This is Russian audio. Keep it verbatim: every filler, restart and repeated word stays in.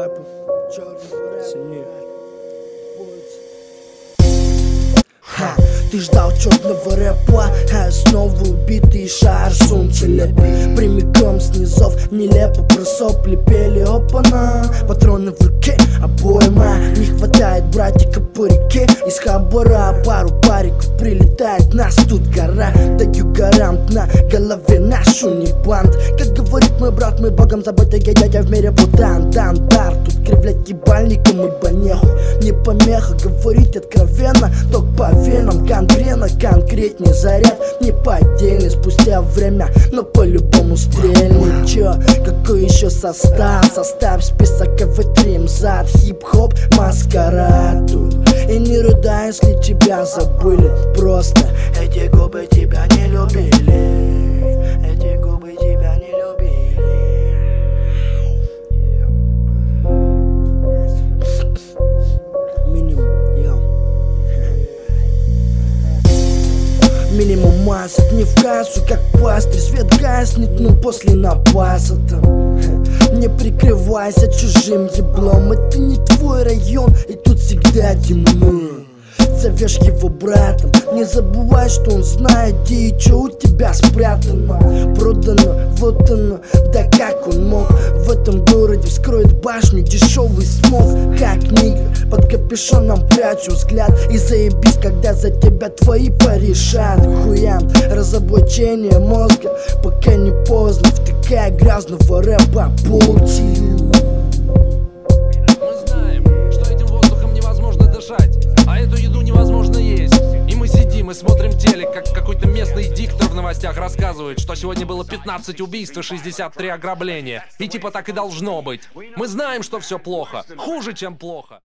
рэпа, сильнее. Ха, ты ждал черного рэпа, а снова убитый шар солнце лепит. Прямиком с низов нелепо про сопли пели. Опана, патроны в руке, обойма. Не хватает братика по реке из Хабара. Пару париков прилетает, нас тут гора. Даю гарант на голове наш унибанд. Как говорит мой брат, мы богом забытый дядя в мире Будан. Дандар, тут кривлять ебальником и банеху. Не помеха говорить откровенно, ток по венам, гангрена, конкретней заряд. Не поддельный спустя время, но по-любому стрельный. Чё, какой еще состав? Составь список АВ-три, МЗАД, хип-хоп, маскарад тут. И не рыдай, если тебя забыли. Просто эти губы тебя не любили. Эти губы тебя не любили. Минимум, я Минимум масок, не в кассу, как пастырь. Свет гаснет, но после напаса там. Не прикрывайся чужим еблом. Это не твой район, и тут всегда темно. Зовешь его братом, не забывай, что он знает, где и что у тебя спрятано. Продано, вот оно, да как он мог в этом городе вскроет башню дешевый смог. Как нигер, под капюшоном прячу взгляд. И заебись, когда за тебя твои порешат. Хуям, разоблачение мозга, пока не поздно. Втыкая грязного рэпа паутину. Мы знаем, что этим воздухом невозможно дышать, а эту еду невозможно есть. И мы сидим и смотрим телек, как какой-то местный диктор в новостях рассказывает, что сегодня было пятнадцать убийств и шестьдесят три ограбления. И типа так и должно быть. Мы знаем, что все плохо, хуже, чем плохо.